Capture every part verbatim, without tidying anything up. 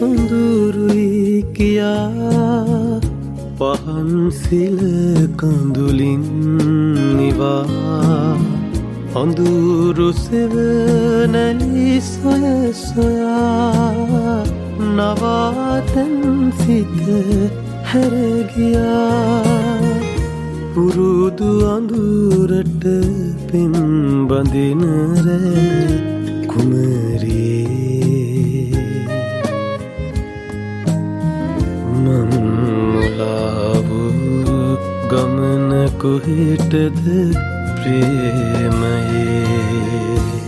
සොඳුරුයි කියා පහන් සිල කඳුලින් නිවා අඳුරු සෙවනැලි සොය සොයා නවාතැන් සිත හැරගියා පුරුදු අඳුරට පෙම් බඳින රැ කුමරියේ මං මුලාවු ගමන කොහෙටද ප්‍රේමයේ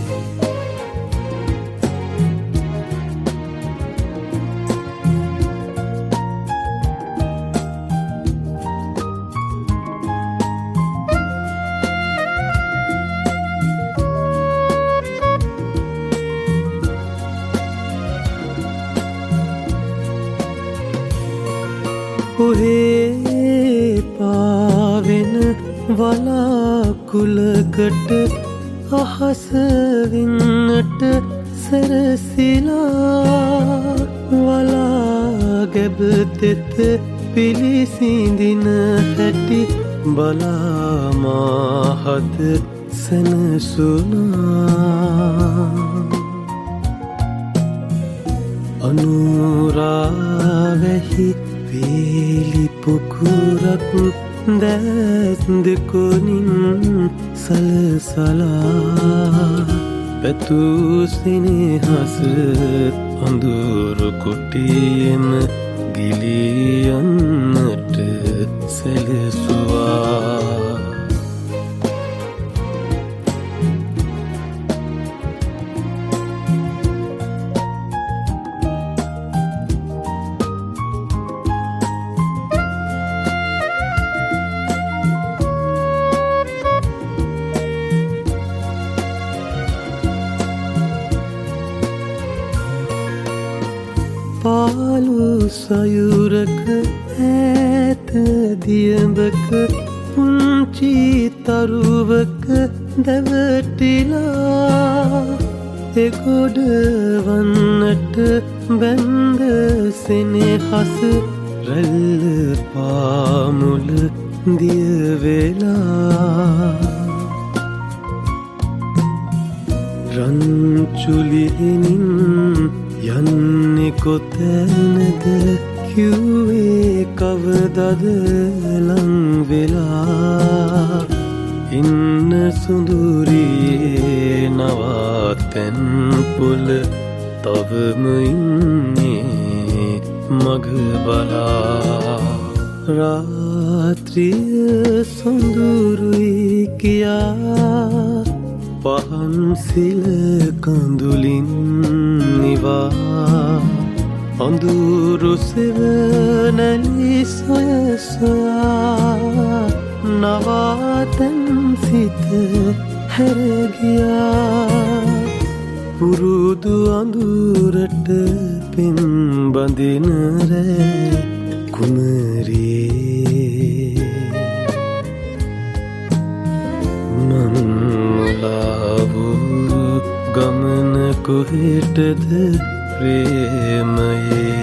ඔහේ පාවෙන වලාකුලකට අහස වින්නට සැරසිලා වලා ගැබ තෙත පිළිසිඳින හැටි බලා මාහත සැනසුණා අනුරාවැහි වේලි පුකුරක් දැස් දෙකොනින් සලසලා පැtuu සිනහස අඳුරු කුටියෙම ගිලියන්නට සැලසුවා පාලු සයුරක ඈත දියඹක පුංචි තරුවක දැවටිලා එගොඩ වන්නට බැන්ද සෙනෙහස රැල්ල පාමුල දියවෙලා රන්චුලිහිනින් යන්නේ කොතැනද කිව්වේ කවදද ලං වෙලා ඉන්න සුඳුරියේ නවාතැන් පුල තවම ඉන්නේ මග බලා රාත්‍රිය සොඳුරුයි කියා පහන් සිල කඳුලින් නිවා අඳුරු සෙවනැලි සොය සොයා නවාතැන් සිත හැරගියා පුරුදු අඳුරට පෙම් බඳින රැ කුමරියේ මං මුලාවු ගමන කොහෙටද ප්‍රේමයේ